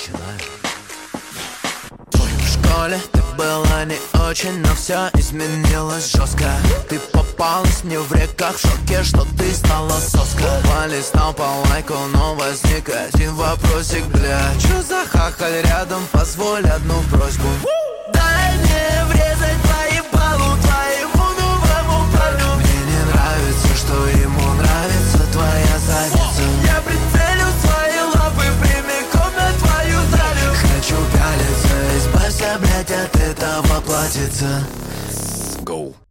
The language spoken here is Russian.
начинаю. В школе ты была не очень, но все изменилось жестко. Ты попалась мне в реках, в шоке, что ты стала соской. Полистал по лайку, но возник один вопросик, бля. Чё за хахаль рядом, позволь одну просьбу. Дай мне врезать по ебалу твоему новому парню. Мне не нравится, что ему нравится твоя задница. Я прицелю свои лапы прямиком на твою талию. Хочу пялиться, избавься, блять, от этого платьица. Go.